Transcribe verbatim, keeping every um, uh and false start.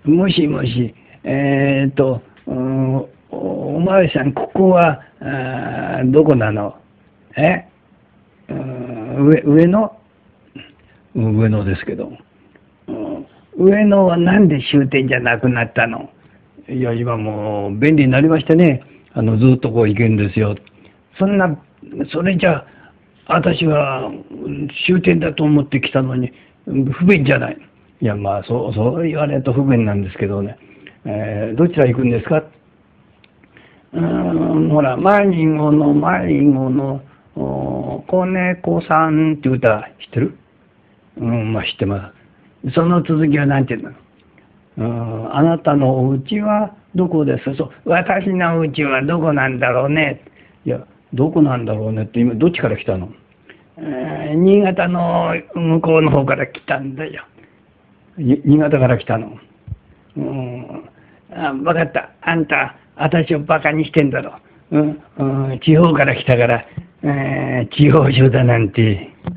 もしもし、えーっと、うん、おお前さん、ここは、あーどこなの？え、うん、上、上野？上野ですけど。うん、上野はなんで終点じゃなくなったの？いや、今もう便利になりましてね、あの、ずっとこう行けるんですよ。そんな、それじゃ、私はうん終点だと思ってきたのに、うん不便じゃない。いや、まあ、そう、そう言われると不便なんですけどね。えーどちら行くんですか？うーん、ほら、マリゴのマリゴの、お子猫さんって歌知ってる？うん、まあ知ってます。その続きは何て言うの？うん、あなたのお家はどこですか？そう、私のお家はどこなんだろうね。いや、どこなんだろうねって今どっちから来たの？えー新潟の向こうの方から来たんだよ。に新潟から来たの。うん、あ、分かった。あんた、私をバカにしてんだろ。うん、うん、地方から来たから、えー地方上だなんて。